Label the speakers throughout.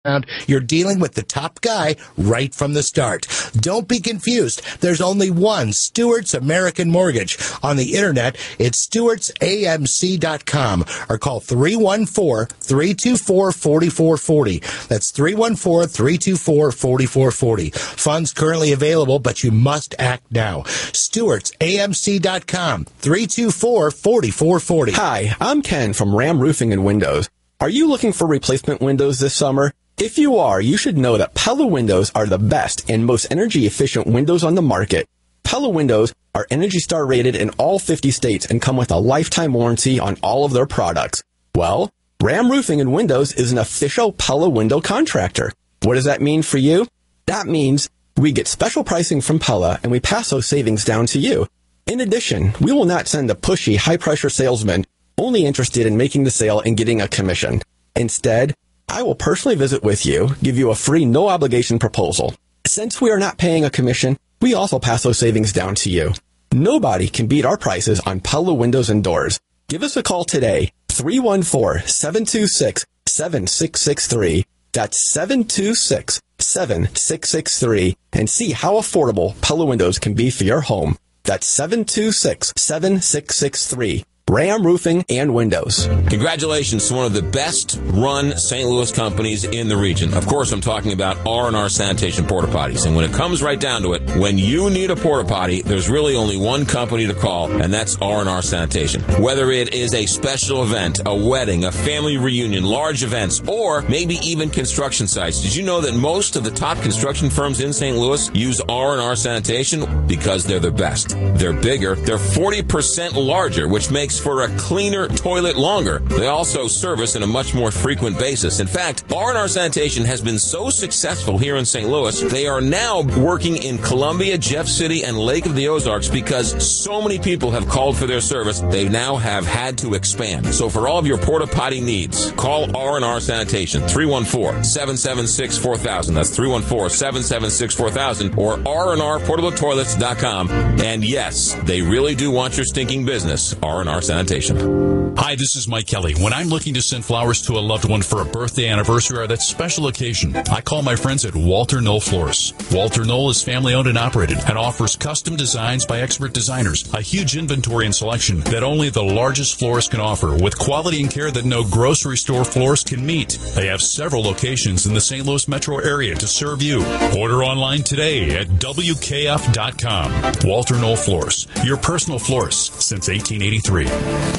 Speaker 1: You're dealing with the top guy right from the start. Don't be confused. There's only one Stewart's American Mortgage. On the internet, it's stewartsamc.com or call 314-324-4440. That's 314-324-4440. Funds currently available, but you must act now. stewartsamc.com, 324-4440.
Speaker 2: Hi, I'm Ken from Ram Roofing and Windows. Are you looking for replacement windows this summer? If you are, you should know that Pella windows are the best and most energy-efficient windows on the market. Pella windows are Energy Star rated in all 50 states and come with a lifetime warranty on all of their products. Well, Ram Roofing and Windows is an official Pella window contractor. What does that mean for you? That means we get special pricing from Pella and we pass those savings down to you. In addition, we will not send a pushy, high-pressure salesman only interested in making the sale and getting a commission. Instead, I will personally visit with you, give you a free, no-obligation proposal. Since we are not paying a commission, we also pass those savings down to you. Nobody can beat our prices on Pella windows and doors. Give us a call today, 314-726-7663. That's 726-7663, and see how affordable Pella windows can be for your home. That's 726-7663. Ram Roofing and Windows.
Speaker 3: Congratulations to one of the best-run St. Louis companies in the region. Of course, I'm talking about R&R Sanitation Porta Potties. And when it comes right down to it, when you need a porta potty, there's really only one company to call, and that's R&R Sanitation. Whether it is a special event, a wedding, a family reunion, large events, or maybe even construction sites. Did you know that most of the top construction firms in St. Louis use R&R Sanitation? Because they're the best. They're bigger. They're 40% larger, which makes for a cleaner toilet longer. They also service on a much more frequent basis. In fact, R&R Sanitation has been so successful here in St. Louis, they are now working in Columbia, Jeff City, and Lake of the Ozarks because so many people have called for their service, they now have had to expand. So for all of your porta potty needs, call R&R Sanitation, 314-776-4000. That's 314-776-4000 or rnrportabletoilets.com. And yes, they really do want your stinking business. R&R Sanitation.
Speaker 4: Hi, this is Mike Kelly. When I'm looking to send flowers to a loved one for a birthday, anniversary, or that special occasion, I call my friends at Walter Knoll Florists. Walter Knoll is family-owned and operated and offers custom designs by expert designers, a huge inventory and selection that only the largest florist can offer, with quality and care that no grocery store florist can meet. They have several locations in the St. Louis metro area to serve you. Order online today at WKF.com. Walter Knoll Florists, your personal florist since 1883.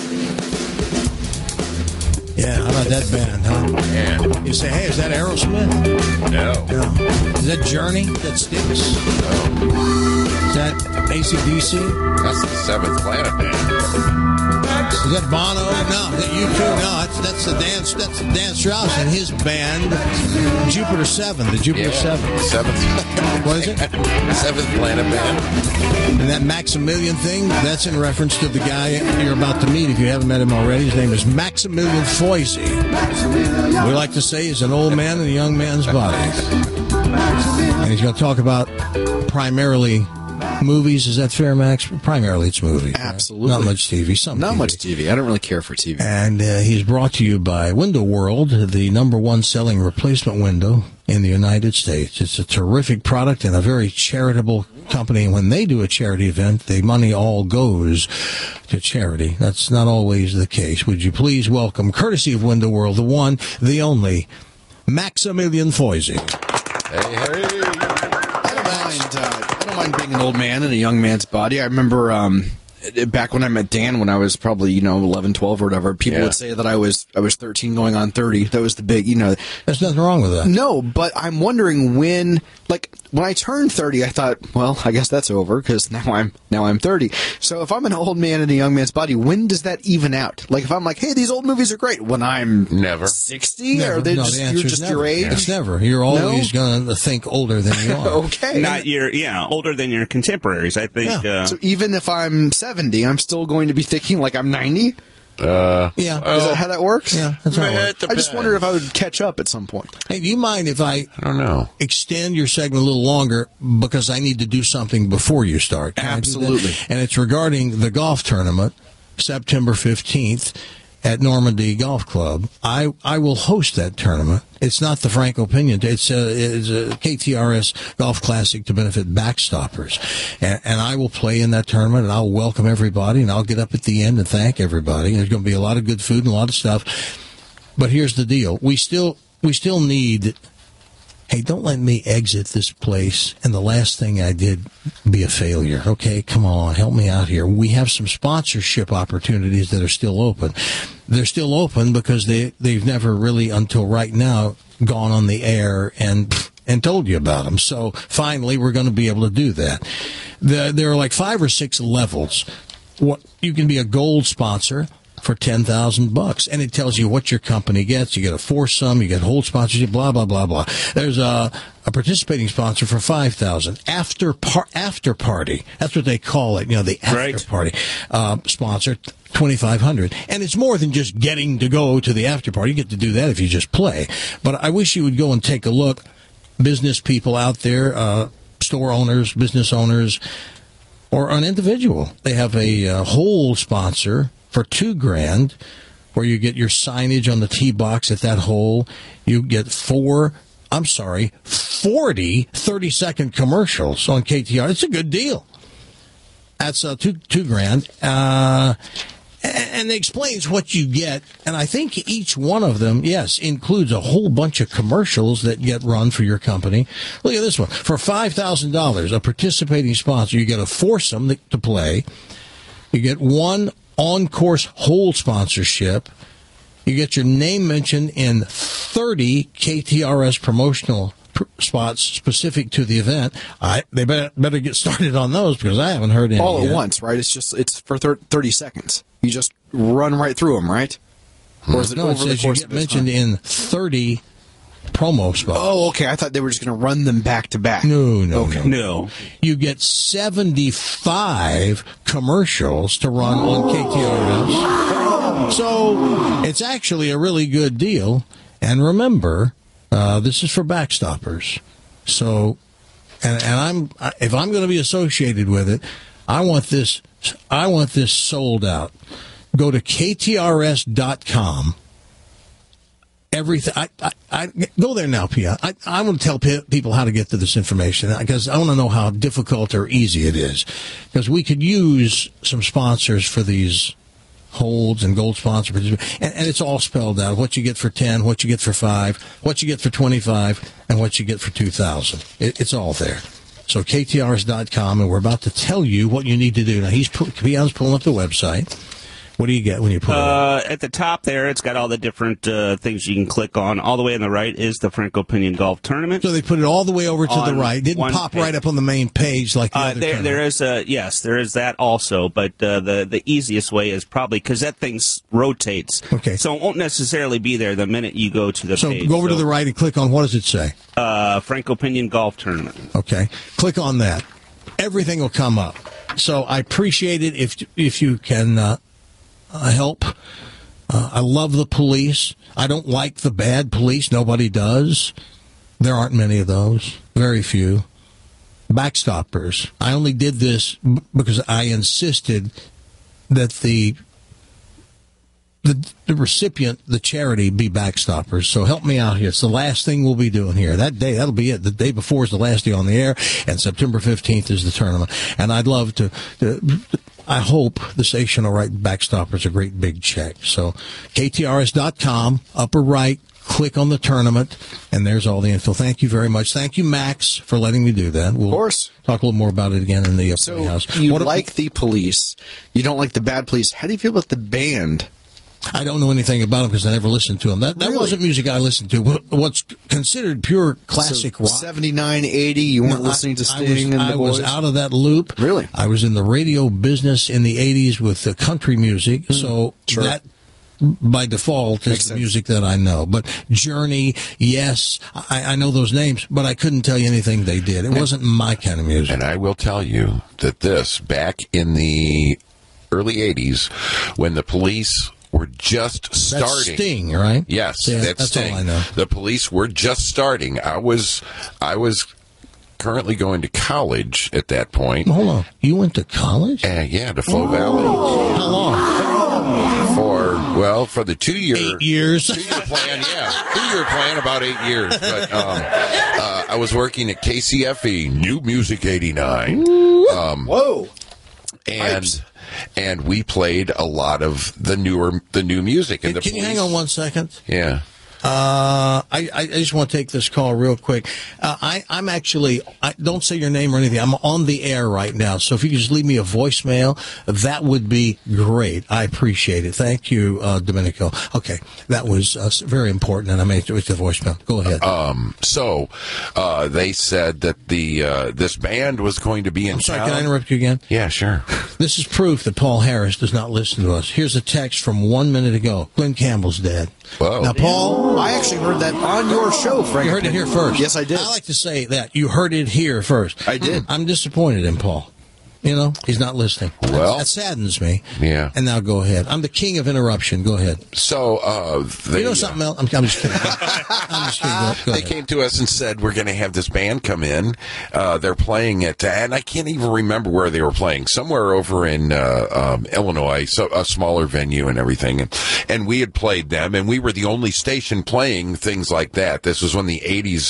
Speaker 5: Yeah, how about that band, huh?
Speaker 3: Man.
Speaker 5: You say, hey, is that Aerosmith?
Speaker 3: No.
Speaker 5: Is that Journey? That Styx?
Speaker 3: No.
Speaker 5: Is that AC/DC?
Speaker 3: That's the Seventh Planet Band.
Speaker 5: Is that Bono? No. Is that U2? No, that's the Dan Strauss and his band, Jupiter 7, the Jupiter 7.
Speaker 3: Seventh.
Speaker 5: What is it?
Speaker 3: Seventh Planet Band.
Speaker 5: And that Maximilian thing, that's in reference to the guy you're about to meet if you haven't met him already. His name is Maximilian Foisy. We like to say he's an old man in a young man's body. And he's going to talk about primarily movies. Is that fair, Max? Primarily it's movies.
Speaker 6: Absolutely.
Speaker 5: Right? Not much TV.
Speaker 6: Not much TV. I don't really care for TV.
Speaker 5: And he's brought to you by Window World, the number one selling replacement window in the United States. It's a terrific product and a very charitable company. When they do a charity event, the money all goes to charity. That's not always the case. Would you please welcome, courtesy of Window World, the one, the only, Maximilian Foisy.
Speaker 3: Hey.
Speaker 6: I don't mind being an old man in a young man's body. I remember back when I met Dan, when I was probably 11, 12 or whatever, people would say that I was 13 going on 30. That was the big,
Speaker 5: There's nothing wrong with that.
Speaker 6: No, but I'm wondering when I turned 30, I thought, well, I guess that's over because now I'm 30. So if I'm an old man in a young man's body, when does that even out? Like if I'm like, hey, these old movies are great, when I'm
Speaker 3: never
Speaker 6: 60,
Speaker 5: never.
Speaker 6: or
Speaker 5: The
Speaker 6: you're just
Speaker 5: never.
Speaker 6: your age?
Speaker 5: It's never. You're always going to think older than you are.
Speaker 6: Okay,
Speaker 7: older than your contemporaries. I think.
Speaker 6: So even if I'm 70, I'm still going to be thinking like I'm 90.
Speaker 5: Yeah.
Speaker 6: Is that how that works?
Speaker 5: Yeah, that's how it works.
Speaker 6: I just wondered if I would catch up at some point.
Speaker 5: Hey, do you mind if I
Speaker 3: don't know.
Speaker 5: Extend your segment a little longer because I need to do something before you start?
Speaker 6: Absolutely.
Speaker 5: And it's regarding the golf tournament, September 15th. at Normandy Golf Club. I will host that tournament. It's not the Franco Pinion. It's a KTRS Golf Classic to benefit Backstoppers. And I will play in that tournament, and I'll welcome everybody, and I'll get up at the end and thank everybody. There's going to be a lot of good food and a lot of stuff. But here's the deal. We still need... Hey, don't let me exit this place and the last thing I did be a failure. Okay, come on, help me out here. We have some sponsorship opportunities that are still open. They're still open because they've never really, until right now, gone on the air and told you about them. So finally, we're going to be able to do that. There are like 5 or 6 levels. You can be a gold sponsor for $10,000, and it tells you what your company gets. You get a foursome, you get hold sponsorship, blah blah blah blah. There's a participating sponsor for $5,000. After party, that's what they call it. The after party sponsor, $2,500, and it's more than just getting to go to the after party. You get to do that if you just play. But I wish you would go and take a look. Business people out there, store owners, business owners, or an individual, they have a whole sponsor for $2,000, where you get your signage on the tee box at that hole. You get 40 30-second commercials on KTR. It's a good deal. That's $2,000. And it explains what you get. And I think each one of them, yes, includes a whole bunch of commercials that get run for your company. Look at this one. For $5,000, a participating sponsor, you get a foursome to play. You get one on-course hole sponsorship. You get your name mentioned in 30 KTRS promotional spots specific to the event. They better get started on those because I haven't heard any
Speaker 6: all
Speaker 5: yet.
Speaker 6: At once, right? It's for 30 seconds. You just run right through them, right? Or is it over the course
Speaker 5: you get mentioned in 30 promo spots.
Speaker 6: Oh, okay. I thought they were just going to run them back to back.
Speaker 5: No. You get 75 commercials to run on KTRS. So it's actually a really good deal. And remember, this is for Backstoppers. So, and if I'm going to be associated with it, I want this sold out. Go to KTRS.com. Everything. I go there now, Pia. I want to tell people how to get to this information because I want to know how difficult or easy it is. Because we could use some sponsors for these holds and gold sponsors, and it's all spelled out. What you get for 10, what you get for 5, what you get for 25, and what you get for 2,000. It's all there. So KTRS.com, and we're about to tell you what you need to do. Now Pion's pulling up the website. What do you get when you put it up?
Speaker 7: At the top there, it's got all the different things you can click on. All the way on the right is the Franco Pinion Golf Tournament.
Speaker 5: So they put it all the way over to the right. It didn't pop right up on the main page like the other tournament.
Speaker 7: There is there is that also, but the easiest way is probably because that thing rotates.
Speaker 5: Okay.
Speaker 7: So it won't necessarily be there the minute you go to the page.
Speaker 5: So go over to the right and click on, what does it say?
Speaker 7: Franco Pinion Golf Tournament.
Speaker 5: Okay. Click on that. Everything will come up. So I appreciate it if you can help. I love the police. I don't like the bad police. Nobody does. There aren't many of those. Very few. Backstoppers. I only did this because I insisted that the recipient, the charity, be Backstoppers. So help me out here. It's the last thing we'll be doing here. That day, that'll be it. The day before is the last day on the air, and September 15th is the tournament. And I'd love to I hope the station will write Backstoppers a great big check. So KTRS.com, upper right, click on the tournament, and there's all the info. Thank you very much. Thank you, Max, for letting me do that. We'll
Speaker 6: of course.
Speaker 5: Talk a little more about it again in the house.
Speaker 6: So you like the police. You don't like the bad police. How do you feel about the band?
Speaker 5: I don't know anything about them because I never listened to them. That
Speaker 6: Really?
Speaker 5: wasn't music I listened to. What's considered pure classic rock.
Speaker 6: 79, 80, you weren't listening to Sting and the
Speaker 5: I
Speaker 6: boys?
Speaker 5: was out of that loop.
Speaker 6: Really?
Speaker 5: I was in the radio business in the 80s with the country music, so
Speaker 6: Sure.
Speaker 5: that by default is the music that I know. But Journey, yes, I know those names, but I couldn't tell you anything they did. It wasn't my kind of music.
Speaker 8: And I will tell you that back in the early 80s, when the Police were just starting.
Speaker 5: That's Sting, right?
Speaker 8: Yes,
Speaker 5: Yeah,
Speaker 8: that's Sting.
Speaker 5: all I know.
Speaker 8: The Police were just starting. I was currently going to college at that point.
Speaker 5: Hold on. You went to college?
Speaker 8: Yeah, to Faux Valley.
Speaker 5: How long?
Speaker 8: For the 2-year
Speaker 5: 8 years.
Speaker 8: 2-year plan, 2-year plan, about 8 years. But I was working at KCFE, New Music 89.
Speaker 6: Whoa!
Speaker 8: And we played a lot of the new music. And
Speaker 5: Can you hang on 1 second?
Speaker 8: Yeah.
Speaker 5: I just want to take this call real quick. I'm actually, don't say your name or anything. I'm on the air right now. So if you could just leave me a voicemail, that would be great. I appreciate it. Thank you, Domenico. Okay. That was very important, and I made it with the voicemail. Go ahead.
Speaker 8: So they said that this band was going to be in
Speaker 5: I'm sorry,
Speaker 8: town.
Speaker 5: can I interrupt you again?
Speaker 8: Yeah, sure.
Speaker 5: This is proof that Paul Harris does not listen to us. Here's a text from 1 minute ago. Glenn Campbell's dead.
Speaker 8: Whoa.
Speaker 5: Now, Paul,
Speaker 6: I actually heard that on your show, Frank.
Speaker 5: you heard it here first.
Speaker 6: Yes, I did.
Speaker 5: I like to say that. You heard it here first.
Speaker 6: I did.
Speaker 5: I'm disappointed in Paul. You know, he's not listening.
Speaker 8: Well,
Speaker 5: that saddens me.
Speaker 8: Yeah.
Speaker 5: And now go ahead. I'm the king of interruption. Go ahead.
Speaker 8: So,
Speaker 5: you know something else? I'm just kidding. I'm just kidding. Go
Speaker 8: they
Speaker 5: ahead.
Speaker 8: came to us and said, we're going to have this band come in. They're playing it, and I can't even remember where they were playing. Somewhere over in Illinois, so a smaller venue and everything. And we had played them, and we were the only station playing things like that. This was when the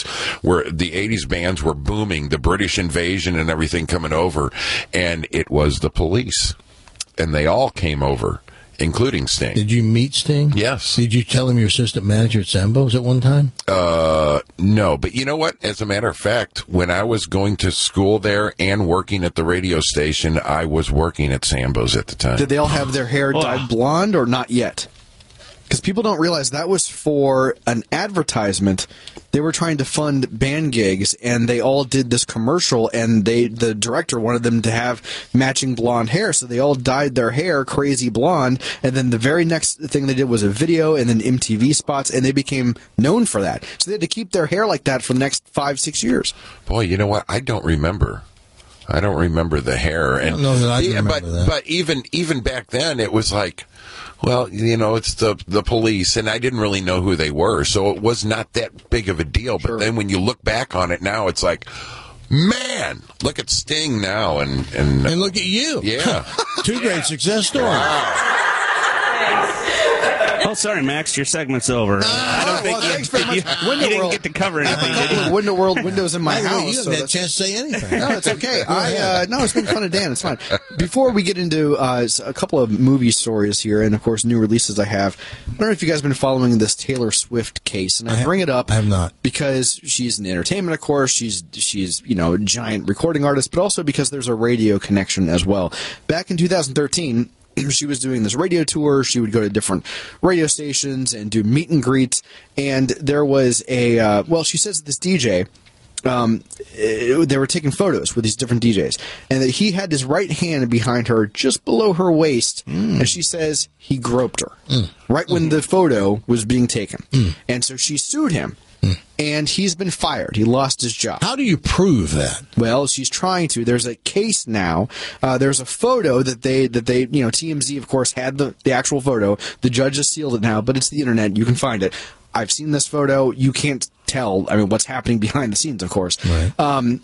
Speaker 8: 80s bands were booming, the British invasion and everything coming over. And it was the Police. And they all came over, including Sting.
Speaker 5: Did you meet Sting?
Speaker 8: Yes.
Speaker 5: Did you tell him you're assistant manager at Sambo's at one time?
Speaker 8: No. But you know what? As a matter of fact, when I was going to school there and working at the radio station, I was working at Sambo's at the time.
Speaker 6: Did they all have their hair dyed blonde or not yet? Because people don't realize that was for an advertisement. They were trying to fund band gigs, and they all did this commercial, and the director wanted them to have matching blonde hair, so they all dyed their hair crazy blonde, and then the very next thing they did was a video and then MTV spots, and they became known for that. So they had to keep their hair like that for the next 5-6 years.
Speaker 8: Boy, you know what? I don't remember the hair. And,
Speaker 5: I don't know that I remember that.
Speaker 8: But even back then, it was like, well, you know, it's the Police, and I didn't really know who they were, so it was not that big of a deal. But then when you look back on it now, it's like, man, look at Sting now, and
Speaker 5: look at you.
Speaker 8: Yeah.
Speaker 5: 2 great success stories.
Speaker 8: Wow.
Speaker 7: Oh, sorry, Max, your segment's over. I don't think
Speaker 6: thanks very much.
Speaker 7: you didn't get to cover anything, did you?
Speaker 6: Window World windows in my
Speaker 5: By the way,
Speaker 6: house.
Speaker 5: you haven't had a chance to say anything.
Speaker 6: No, it's okay.
Speaker 5: Go ahead.
Speaker 6: No, it's been fun to Dan. It's fine. Before we get into a couple of movie stories here, and of course new releases I have, I don't know if you guys have been following this Taylor Swift case, and I bring it up.
Speaker 5: I have not.
Speaker 6: Because she's in entertainment, of course. She's you know, a giant recording artist, but also because there's a radio connection as well. Back in 2013. She was doing this radio tour. She would go to different radio stations and do meet and greets. And there was she says this DJ, they were taking photos with these different DJs, and that he had his right hand behind her just below her waist, and she says he groped her right when the photo was being taken. And so she sued him. And he's been fired. He lost his job.
Speaker 5: How do you prove that?
Speaker 6: Well, she's trying to. There's a case now. There's a photo that they you know, TMZ of course had the actual photo. The judge has sealed it now, but it's the internet. You can find it. I've seen this photo. You can't tell. I mean, what's happening behind the scenes, of course.
Speaker 5: Right.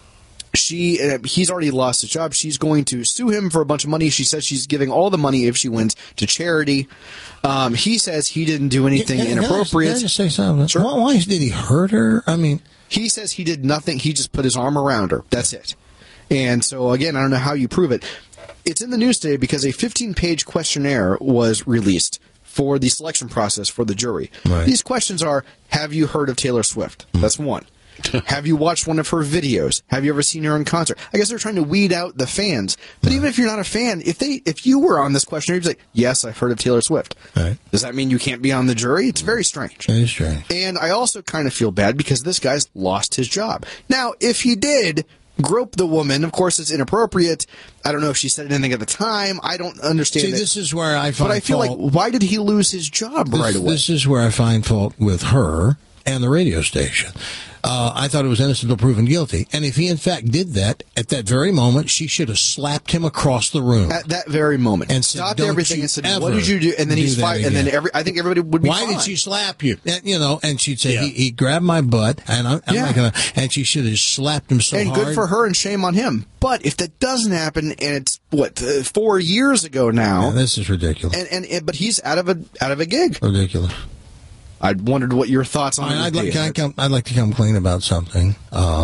Speaker 6: He's already lost his job. She's going to sue him for a bunch of money. She says she's giving all the money, if she wins, to charity. He says he didn't do anything inappropriate.
Speaker 5: Can I just say something?
Speaker 6: Sure.
Speaker 5: Why did he hurt her? I mean,
Speaker 6: he says he did nothing. He just put his arm around her. That's it. And so, again, I don't know how you prove it. It's in the news today because a 15-page questionnaire was released for the selection process for the jury.
Speaker 5: Right.
Speaker 6: These questions are, have you heard of Taylor Swift? That's one. Have you watched one of her videos? Have you ever seen her in concert? I guess they're trying to weed out the fans. But even if you're not a fan, if you were on this questionnaire, you'd be like, yes, I've heard of Taylor Swift.
Speaker 5: Right.
Speaker 6: Does that mean you can't be on the jury? It's very strange.
Speaker 5: It is strange.
Speaker 6: And I also kind of feel bad because this guy's lost his job. Now, if he did grope the woman, of course it's inappropriate. I don't know if she said anything at the time. I don't understand.
Speaker 5: See, this is where I find
Speaker 6: But I feel
Speaker 5: fault.
Speaker 6: like, why did he lose his job right away?
Speaker 5: This is where I find fault with her and the radio station. I thought it was innocent until proven guilty. And if he, in fact, did that, at that very moment, she should have slapped him across the room.
Speaker 6: At that very moment.
Speaker 5: And said,
Speaker 6: stopped
Speaker 5: "Don't
Speaker 6: everything
Speaker 5: you
Speaker 6: and said,
Speaker 5: ever
Speaker 6: what did you do? And then he's
Speaker 5: do that
Speaker 6: fired. And then
Speaker 5: again."
Speaker 6: I think everybody would be
Speaker 5: Why
Speaker 6: fine.
Speaker 5: did she slap you? And, and she'd say, he grabbed my butt, and I'm not going to, and she should have slapped him so
Speaker 6: And
Speaker 5: hard.
Speaker 6: good for her and shame on him. But if that doesn't happen, and it's, 4 years ago now.
Speaker 5: Yeah, this is ridiculous.
Speaker 6: But he's out of a gig.
Speaker 5: Ridiculous.
Speaker 6: I wondered what your thoughts on it
Speaker 5: I'd
Speaker 6: would
Speaker 5: like,
Speaker 6: be.
Speaker 5: I'd like to come clean about something.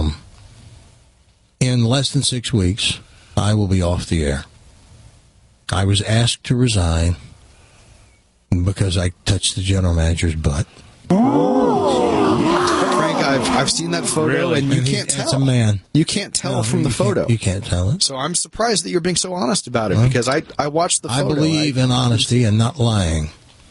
Speaker 5: In less than 6 weeks, I will be off the air. I was asked to resign because I touched the general manager's butt.
Speaker 6: Frank, I've seen that photo, and you can't tell.
Speaker 5: It's a man.
Speaker 6: You can't tell from the photo.
Speaker 5: You can't tell it.
Speaker 6: So I'm surprised that you're being so honest about it, because I watched the photo.
Speaker 5: I believe in honesty and not lying.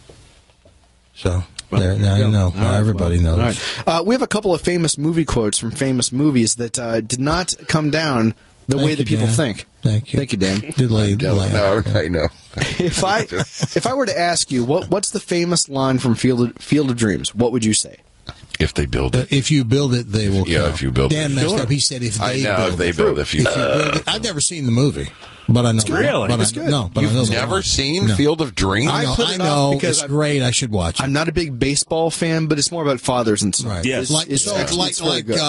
Speaker 5: So... There, now you know. Now everybody knows.
Speaker 6: All right. We have a couple of famous movie quotes from famous movies that did not come down the way that people think.
Speaker 5: Thank you.
Speaker 6: Thank you, Dan.
Speaker 5: Delay.
Speaker 8: No, I know.
Speaker 6: If I were to ask you, what's the famous line from Field of Dreams, what would you say?
Speaker 8: If they build it.
Speaker 5: If you build it, they will come.
Speaker 8: Yeah, if you build it.
Speaker 5: Dan messed up. He said if they build it.
Speaker 8: If they build it.
Speaker 5: If you build it. I've never seen the movie, but I know.
Speaker 7: Really?
Speaker 5: But
Speaker 6: It's good.
Speaker 5: No, but
Speaker 8: You've
Speaker 5: I know
Speaker 8: never seen Field of Dreams?
Speaker 5: I know.
Speaker 6: put it off because
Speaker 5: It's great. I should watch it.
Speaker 6: I'm not a big baseball fan, but it's more about fathers and sons.
Speaker 5: Right.
Speaker 7: Yes.
Speaker 6: It's very good.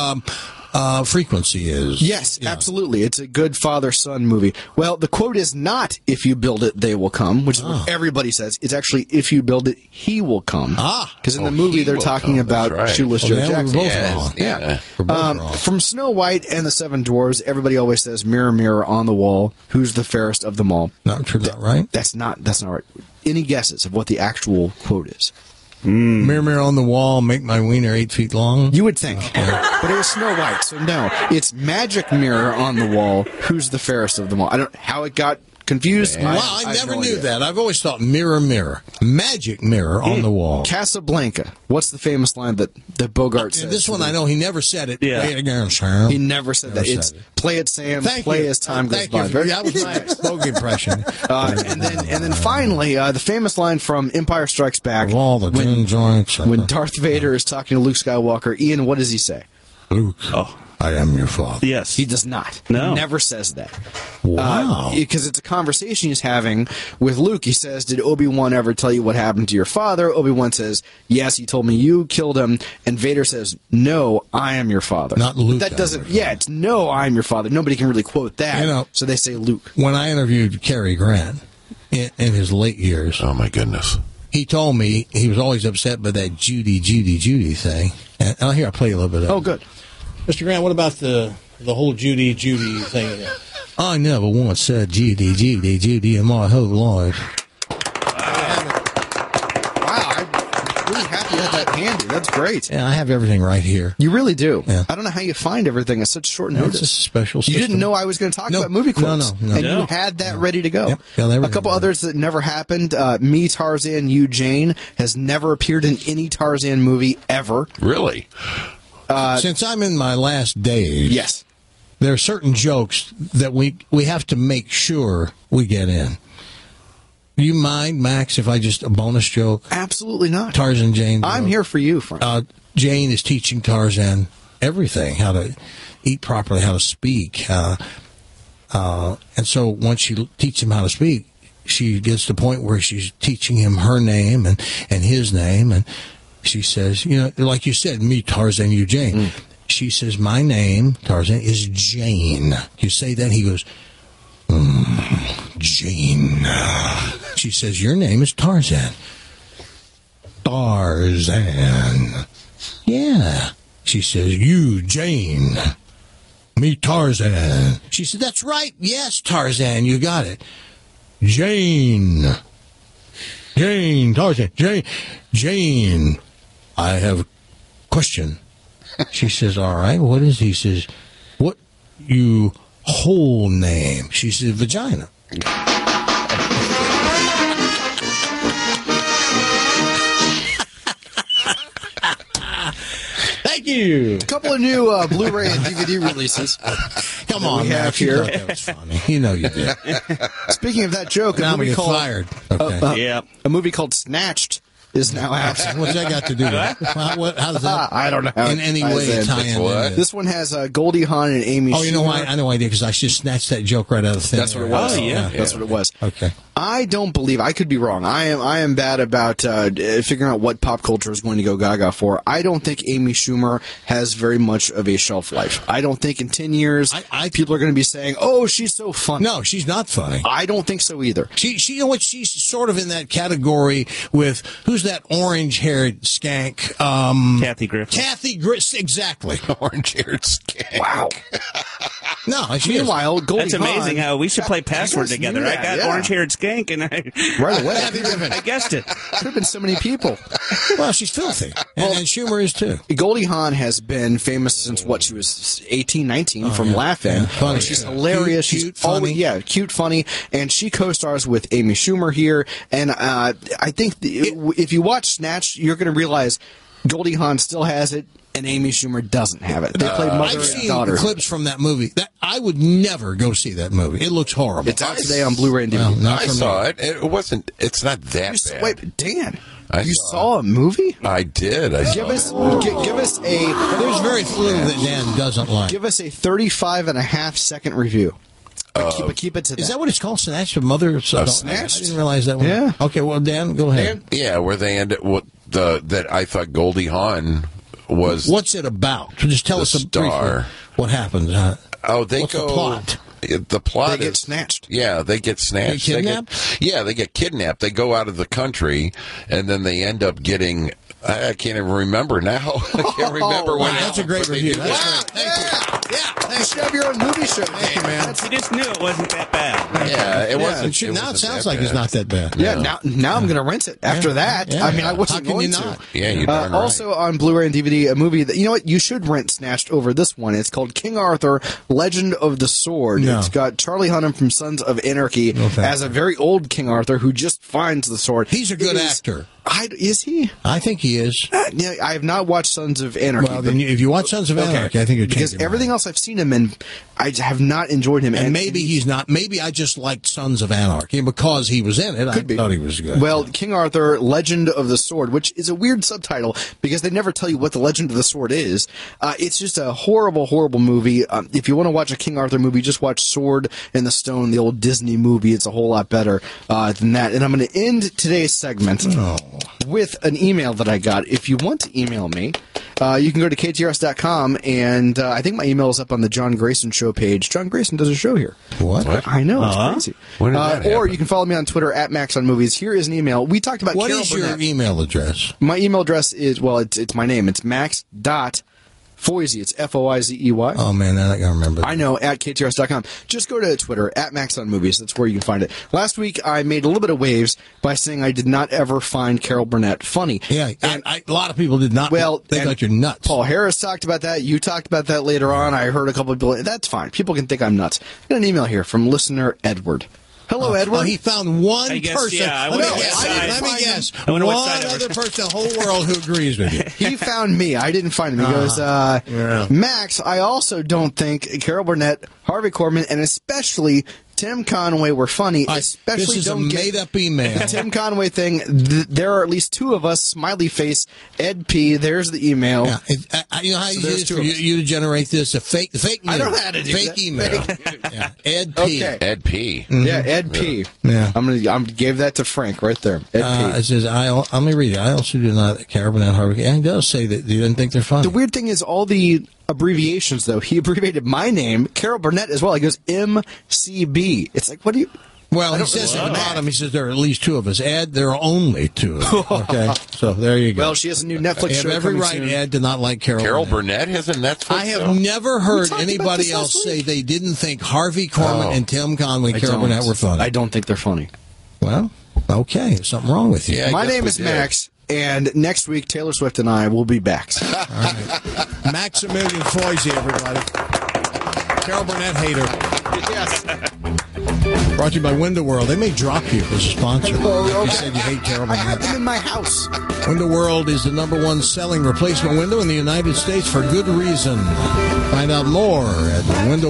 Speaker 5: Frequency is.
Speaker 6: Yes, absolutely. It's a good father-son movie. Well, the quote is not, if you build it, they will come, which is what everybody says. It's actually, if you build it, he will come. Because in the movie,
Speaker 8: he
Speaker 6: they're
Speaker 8: will
Speaker 6: talking
Speaker 8: come. That's
Speaker 6: about
Speaker 8: right.
Speaker 6: Shoeless
Speaker 5: Well,
Speaker 6: Joe
Speaker 5: then
Speaker 6: Jackson.
Speaker 5: we're both
Speaker 8: Yes,
Speaker 5: wrong.
Speaker 8: yeah.
Speaker 5: We're both wrong.
Speaker 6: From Snow White and the Seven Dwarfs, everybody always says, mirror, mirror on the wall, who's the fairest of them all?
Speaker 5: Not true. Not right.
Speaker 6: That's not right. Any guesses of what the actual quote is?
Speaker 5: Mirror, mirror on the wall, make my wiener 8 feet long.
Speaker 6: You would think. But it was Snow White, so no. It's magic mirror on the wall, who's the fairest of them all? I don't know how it got confused.
Speaker 5: Wow, I never knew that. I've always thought mirror, mirror. Magic mirror on the wall.
Speaker 6: Casablanca. What's the famous line that Bogart says?
Speaker 5: And this one I know he never said it.
Speaker 7: Yeah.
Speaker 5: Play it again, Sam.
Speaker 6: He never said that. It's play it, Sam.
Speaker 5: Thank
Speaker 6: play
Speaker 5: you.
Speaker 6: as time goes
Speaker 5: Thank
Speaker 6: by.
Speaker 5: you. That was my Bogey impression.
Speaker 6: And then finally, the famous line from Empire Strikes Back.
Speaker 5: Of all the gin joints.
Speaker 6: When Darth Vader is talking to Luke Skywalker, Ian, what does he say?
Speaker 5: Luke, I am your father.
Speaker 7: Yes.
Speaker 6: He does not.
Speaker 7: No.
Speaker 6: He never says that.
Speaker 5: Wow.
Speaker 6: Because it's a conversation he's having with Luke. He says, did Obi-Wan ever tell you what happened to your father? Obi-Wan says, yes, he told me you killed him. And Vader says, no, I am your father.
Speaker 5: Not Luke,
Speaker 6: That
Speaker 5: I'm
Speaker 6: doesn't,
Speaker 5: your
Speaker 6: it's no, I am your father. Nobody can really quote that. So they say Luke.
Speaker 5: When I interviewed Cary Grant in his late years,
Speaker 8: Oh, my goodness.
Speaker 5: he told me he was always upset by that Judy thing. And here, I'll play you a little bit of it.
Speaker 6: Oh, good.
Speaker 5: Mr. Grant, what about the whole Judy thing? I never once said Judy in my whole life.
Speaker 6: Wow, I'm really happy you had that handy. That's great.
Speaker 5: Yeah, I have everything right here.
Speaker 6: You really do.
Speaker 5: Yeah.
Speaker 6: I don't know how you find everything at such short
Speaker 5: It's
Speaker 6: notice.
Speaker 5: a special
Speaker 6: You
Speaker 5: system.
Speaker 6: didn't know I was going to talk
Speaker 5: No.
Speaker 6: about movie quotes.
Speaker 5: No.
Speaker 6: And
Speaker 7: No.
Speaker 6: you had that ready to go.
Speaker 5: Yep. Got everything
Speaker 6: A couple
Speaker 5: ready.
Speaker 6: others that never happened. Me, Tarzan, You, Jane has never appeared in any Tarzan movie ever.
Speaker 8: Really?
Speaker 5: Since I'm in my last days,
Speaker 6: Yes.
Speaker 5: there are certain jokes that we have to make sure we get in. Do you mind, Max, if I just a bonus joke?
Speaker 6: Absolutely not.
Speaker 5: Tarzan Jane.
Speaker 6: I'm here for you, Frank.
Speaker 5: Jane is teaching Tarzan everything, how to eat properly, how to speak. And so once she teaches him how to speak, she gets to the point where she's teaching him her name and his name. And she says, like you said, me, Tarzan, you, Jane. She says, my name, Tarzan, is Jane. You say that, he goes, Jane. She says, your name is Tarzan. Tarzan. Yeah. She says, you, Jane. Me, Tarzan. She said, that's right. Yes, Tarzan, you got it. Jane. Tarzan. Jane. I have a question. She says, all right, what is he? Says, what you whole name? She says, vagina. Thank you.
Speaker 6: A couple of new Blu-ray and DVD releases.
Speaker 5: Come on,
Speaker 6: we
Speaker 5: man.
Speaker 6: have
Speaker 5: You
Speaker 6: here.
Speaker 5: thought that was funny. You know you did.
Speaker 6: Speaking of that joke,
Speaker 5: Now
Speaker 6: a
Speaker 5: we
Speaker 6: movie
Speaker 5: get
Speaker 6: called
Speaker 5: fired. Okay.
Speaker 7: Yeah.
Speaker 6: a movie called Snatched is now out.
Speaker 5: What's that got to do with it? How does that
Speaker 6: I don't know.
Speaker 5: in any way tie in?
Speaker 6: This one has Goldie Hawn and Amy
Speaker 5: Oh, you know
Speaker 6: Schumer.
Speaker 5: why? I know why, because I just snatched that joke right out of the thing.
Speaker 6: That's what it was.
Speaker 7: Oh, yeah.
Speaker 6: That's what it was.
Speaker 5: Okay.
Speaker 6: I don't believe, I could be wrong. I am bad about figuring out what pop culture is going to go gaga for. I don't think Amy Schumer has very much of a shelf life. I don't think in 10 years people are going to be saying, "Oh, she's so funny."
Speaker 5: No, she's not funny.
Speaker 6: I don't think so either.
Speaker 5: She, you know what? She's sort of in that category with who's that orange-haired skank?
Speaker 7: Kathy Griffin.
Speaker 5: Kathy Griffin, exactly.
Speaker 8: Orange-haired skank.
Speaker 6: Wow.
Speaker 5: No, she is.
Speaker 6: Meanwhile, Goldie
Speaker 7: That's amazing
Speaker 6: Hawn,
Speaker 7: how we should play password
Speaker 6: just
Speaker 7: together.
Speaker 6: knew
Speaker 7: I
Speaker 6: that,
Speaker 7: got
Speaker 6: yeah.
Speaker 7: orange-haired skank, and
Speaker 6: right away.
Speaker 7: I guessed it.
Speaker 6: Could have been so many people.
Speaker 5: Well, she's filthy, and Schumer is too.
Speaker 6: Goldie Hawn has been famous since she was 18, 19 from Laugh-In.
Speaker 5: Yeah, funny.
Speaker 6: She's hilarious.
Speaker 5: Cute,
Speaker 6: She's always,
Speaker 5: funny.
Speaker 6: cute, funny, and she co-stars with Amy Schumer here. And I think if you watch Snatch, you're going to realize Goldie Hawn still has it, and Amy Schumer doesn't have it. They play mother
Speaker 5: I've
Speaker 6: and
Speaker 5: seen
Speaker 6: daughter.
Speaker 5: clips from that movie. That I would never go see that movie. It looks horrible.
Speaker 6: It's out today on Blu-ray and DVD.
Speaker 5: Well, not
Speaker 8: I
Speaker 5: for me.
Speaker 8: saw it. It wasn't. It's not that bad.
Speaker 6: Wait, Dan,
Speaker 8: I
Speaker 6: you
Speaker 8: saw
Speaker 6: saw a movie?
Speaker 8: I did. I
Speaker 6: Give
Speaker 8: saw
Speaker 6: us,
Speaker 8: it.
Speaker 6: give us a.
Speaker 5: There's very few that Dan doesn't like.
Speaker 6: Give us a 35.5-second review. But keep it to that.
Speaker 5: Is that what it's called? Snatch of Mother?
Speaker 6: Snatched.
Speaker 5: I didn't realize that one.
Speaker 6: Yeah.
Speaker 5: Okay, well, Dan, go ahead.
Speaker 8: Yeah, where they ended that I thought Goldie Hawn was.
Speaker 5: What's it about? Just tell
Speaker 8: The
Speaker 5: us
Speaker 8: star.
Speaker 5: briefly what happens.
Speaker 8: They
Speaker 5: What's
Speaker 8: go.
Speaker 5: the plot?
Speaker 8: The plot
Speaker 6: They get
Speaker 8: is
Speaker 6: snatched.
Speaker 8: Yeah, they get snatched.
Speaker 5: They kidnapped?
Speaker 8: They get kidnapped. They go out of the country, and then they end up getting. I can't even remember now. I can't remember when.
Speaker 5: That's a great
Speaker 8: but they
Speaker 5: review.
Speaker 8: do
Speaker 5: That's
Speaker 8: that.
Speaker 5: great. Thank you. Yeah,
Speaker 6: You
Speaker 5: thanks.
Speaker 6: should have your own movie show.
Speaker 5: Thank you, man.
Speaker 7: You just knew it wasn't that bad.
Speaker 8: Yeah, it wasn't.
Speaker 5: It should- now it
Speaker 8: wasn't
Speaker 5: sounds
Speaker 8: that
Speaker 5: like it's
Speaker 8: bad.
Speaker 5: not that bad.
Speaker 6: Yeah, now I'm going to rent it. After that,
Speaker 5: Yeah.
Speaker 6: I mean, I wasn't
Speaker 5: How can
Speaker 6: going
Speaker 5: you
Speaker 6: to.
Speaker 5: not?
Speaker 8: Yeah, you darn right.
Speaker 6: Also on Blu-ray and DVD, a movie that, you know what, you should rent Snatched over this one. It's called King Arthur, Legend of the Sword.
Speaker 5: No.
Speaker 6: It's got Charlie Hunnam from Sons of Anarchy
Speaker 5: No, thanks.
Speaker 6: as a very old King Arthur who just finds the sword.
Speaker 5: He's a good
Speaker 6: It is-
Speaker 5: actor.
Speaker 6: Is he?
Speaker 5: I think he is.
Speaker 6: Yeah, I have not watched Sons of Anarchy.
Speaker 5: Well, then if you watch Sons of Anarchy, I think you'll change
Speaker 6: because
Speaker 5: your
Speaker 6: everything
Speaker 5: mind.
Speaker 6: else I've seen him in, I have not enjoyed him.
Speaker 5: And maybe he's not. Maybe I just liked Sons of Anarchy, and because he was in it, I
Speaker 6: be.
Speaker 5: thought he was good.
Speaker 6: Well, King Arthur, Legend of the Sword, which is a weird subtitle because they never tell you what the Legend of the Sword is. It's just a horrible, horrible movie. If you want to watch a King Arthur movie, just watch Sword in the Stone, the old Disney movie. It's a whole lot better than that. And I'm going to end today's segment with an email that I got. If you want to email me, you can go to ktrs.com, and I think my email is up on the John Grayson Show page. John Grayson does a show here.
Speaker 5: what?
Speaker 6: I know, it's crazy.
Speaker 8: When did that
Speaker 6: Or
Speaker 8: happen?
Speaker 6: you can follow me on Twitter at MaxOnMovies. Here is an email. We talked about
Speaker 5: What
Speaker 6: Carol
Speaker 5: is your
Speaker 6: Burnett.
Speaker 5: email address?
Speaker 6: My email address is, well, it's my name. It's max.foisey. It's Foizey.
Speaker 5: Oh man, I can't remember.
Speaker 6: I know, at ktrs.com. Just go to Twitter, at MaxOnMovies. That's where you can find it. Last week, I made a little bit of waves by saying I did not ever find Carol Burnett funny.
Speaker 5: Yeah,
Speaker 6: And
Speaker 5: a lot of people did not.
Speaker 6: Well,
Speaker 5: they
Speaker 6: and
Speaker 5: thought you're nuts.
Speaker 6: Paul Harris talked about that. You talked about that later on. I heard a couple of people. That's fine. People can think I'm nuts. I got an email here from listener Edward. Hello, Edward.
Speaker 5: Oh, he found one
Speaker 7: I guess,
Speaker 5: person.
Speaker 7: yeah, I
Speaker 5: let
Speaker 7: wonder
Speaker 5: me
Speaker 7: what
Speaker 5: guess.
Speaker 7: side-
Speaker 5: Let me guess.
Speaker 7: I wonder
Speaker 5: One
Speaker 7: what side of
Speaker 5: other
Speaker 7: it.
Speaker 5: person in the whole world who agrees with you.
Speaker 6: He found me. I didn't find him. He goes,
Speaker 5: yeah.
Speaker 6: Max, I also don't think Carol Burnett, Harvey Korman, and especially Tim Conway were funny. Especially
Speaker 5: this is
Speaker 6: don't
Speaker 5: a
Speaker 6: get
Speaker 5: made-up email.
Speaker 6: the Tim Conway thing. There are at least two of us. Smiley face. Ed P. There's the email.
Speaker 5: Yeah, you know how easy it
Speaker 6: there's
Speaker 5: is
Speaker 6: two
Speaker 5: for
Speaker 6: of
Speaker 5: you,
Speaker 6: us.
Speaker 5: you to generate this? A fake
Speaker 6: I
Speaker 5: email.
Speaker 6: don't know how to do
Speaker 5: fake
Speaker 6: that.
Speaker 5: email. Yeah. Ed P.
Speaker 6: Okay.
Speaker 8: Ed P.
Speaker 6: Yeah, Ed P.
Speaker 5: Yeah.
Speaker 6: I'm gave that to Frank right there. Ed P.
Speaker 5: It says, let me read it. I also do not, Carol Burnett, Harvey, and he does say that he doesn't think they're funny.
Speaker 6: The weird thing is all the abbreviations, though. He abbreviated my name, Carol Burnett, as well. He goes MCB. It's like, what do you...
Speaker 5: Well, he says at the bottom, he says there are at least two of us. Ed, there are only two of us. Okay, so there you go.
Speaker 6: Well, she has a new Netflix
Speaker 5: you
Speaker 6: show
Speaker 5: have every
Speaker 6: coming
Speaker 5: right,
Speaker 6: soon.
Speaker 5: Ed, to not like
Speaker 8: Carol Burnett has a Netflix.
Speaker 5: I have
Speaker 8: show?
Speaker 5: never heard
Speaker 6: talked about
Speaker 5: anybody
Speaker 6: this
Speaker 5: else
Speaker 6: last
Speaker 5: say
Speaker 6: week.
Speaker 5: they didn't think Harvey Korman and Tim Conway and Carol Burnett were funny.
Speaker 6: I don't think they're funny.
Speaker 5: Well, okay, there's something wrong with you.
Speaker 8: Yeah, I
Speaker 6: My
Speaker 8: guess
Speaker 6: name
Speaker 8: we
Speaker 6: is
Speaker 8: did.
Speaker 6: Max, and next week Taylor Swift and I will be back.
Speaker 5: Maximilian Foisey, everybody. Carol Burnett hater.
Speaker 6: Yes.
Speaker 5: Brought to you by Window World. They may drop you as a sponsor.
Speaker 6: Oh,
Speaker 5: You said you hate terrible
Speaker 6: I have
Speaker 5: news.
Speaker 6: them in my house.
Speaker 5: Window World is the #1 selling replacement window in the United States for good reason. Find out more at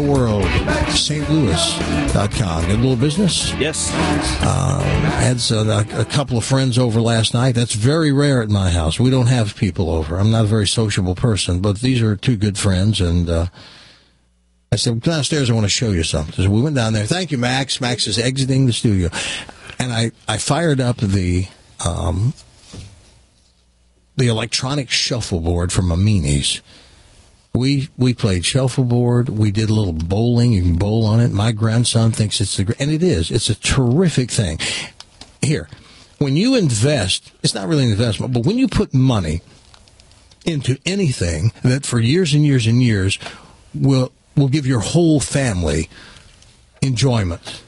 Speaker 5: windowworldstlouis.com. Get a little business?
Speaker 7: Yes.
Speaker 5: Had a couple of friends over last night. That's very rare at my house. We don't have people over. I'm not a very sociable person, but these are two good friends, and I said, come downstairs, I want to show you something. So we went down there. Thank you, Max. Max is exiting the studio. And I fired up the electronic shuffleboard from Amini's. We played shuffleboard. We did a little bowling. You can bowl on it. My grandson thinks and it is. It's a terrific thing. Here, when you invest, it's not really an investment, but when you put money into anything that for years and years and years will give your whole family enjoyment.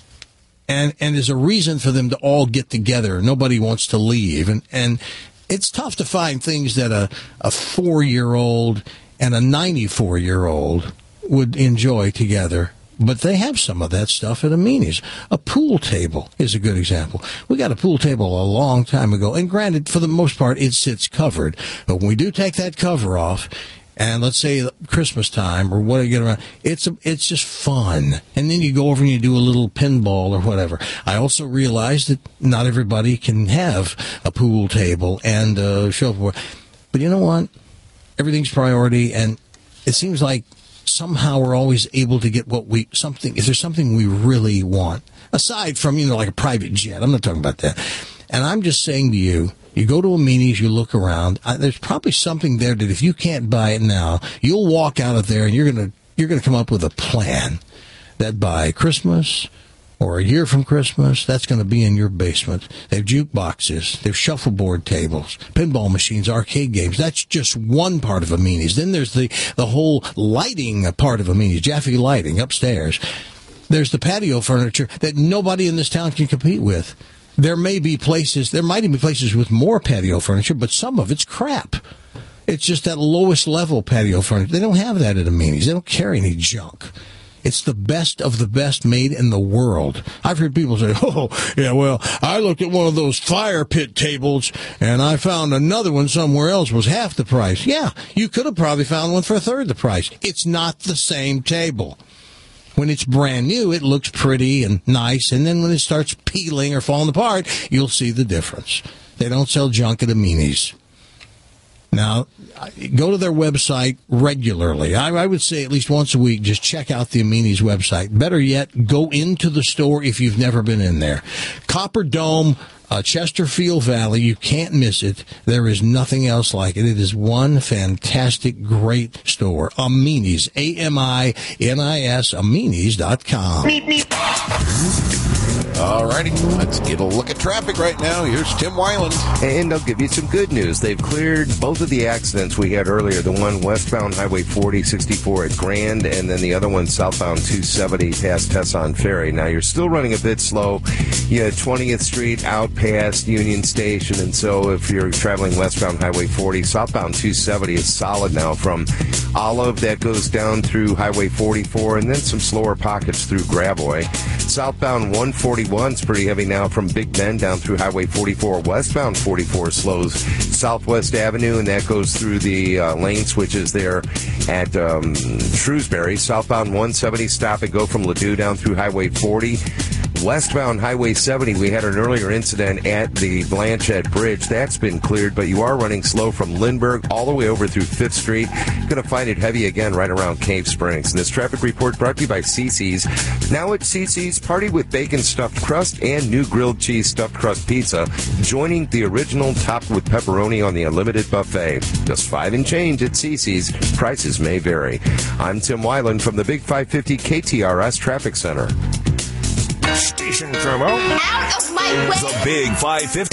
Speaker 5: And is a reason for them to all get together. Nobody wants to leave. And it's tough to find things that a 4-year-old and a 94-year-old would enjoy together. But they have some of that stuff at Amini's. A pool table is a good example. We got a pool table a long time ago. And granted, for the most part, it sits covered. But when we do take that cover off, and let's say Christmas time or what you get around, it's just fun. And then you go over and you do a little pinball or whatever. I also realize that not everybody can have a pool table and a shuffleboard. But you know what? Everything's priority, and it seems like somehow we're always able to get if there's something we really want, aside from, like a private jet. I'm not talking about that. And I'm just saying to you, you go to Amini's, you look around. There's probably something there that if you can't buy it now, you'll walk out of there and you're gonna come up with a plan that by Christmas or a year from Christmas, that's going to be in your basement. They have jukeboxes, they have shuffleboard tables, pinball machines, arcade games. That's just one part of Amini's. Then there's the whole lighting part of Amini's, Jaffe Lighting upstairs. There's the patio furniture that nobody in this town can compete with. There might even be places with more patio furniture, but some of it's crap. It's just that lowest level patio furniture. They don't have that at Amini's. They don't carry any junk. It's the best of the best made in the world. I've heard people say, oh, yeah, well, I looked at one of those fire pit tables, and I found another one somewhere else was half the price. Yeah, you could have probably found one for a third the price. It's not the same table. When it's brand new, it looks pretty and nice, and then when it starts peeling or falling apart, you'll see the difference. They don't sell junk at Amini's. Now, go to their website regularly. I would say at least once a week, just check out the Amini's website. Better yet, go into the store if you've never been in there. Copper Dome, Chesterfield Valley, you can't miss it. There is nothing else like it. It is one fantastic, great store. Amini's, Aminis, Aminis.com.
Speaker 8: All righty, let's get a look at traffic right now. Here's Tim Weiland.
Speaker 9: And I'll give you some good news. They've cleared both of the accidents we had earlier. The one westbound Highway 4064 at Grand, and then the other one southbound 270 past Tesson Ferry. Now, you're still running a bit slow. You had 20th Street out past Union Station, and so if you're traveling westbound Highway 40, southbound 270 is solid now from Olive. That goes down through Highway 44, and then some slower pockets through Gravois. Southbound 141 is pretty heavy now from Big Bend down through Highway 44. Westbound 44 slows Southwest Avenue, and that goes through the lane switches there at Shrewsbury. Southbound 170 stop and go from Ladue down through Highway 40. Westbound Highway 70, we had an earlier incident at the Blanchette Bridge. That's been cleared, but you are running slow from Lindbergh all the way over through 5th Street. Going to find it heavy again right around Cave Springs. And this traffic report brought to you by CiCi's. Now at CiCi's, party with bacon stuffed crust and new grilled cheese stuffed crust pizza, joining the original topped with pepperoni on the unlimited buffet. Just $5 and change at CiCi's. Prices may vary. I'm Tim Weiland from the Big 550 KTRS Traffic Center.
Speaker 10: Station Turbo.
Speaker 11: Out of my way.
Speaker 10: The Big 550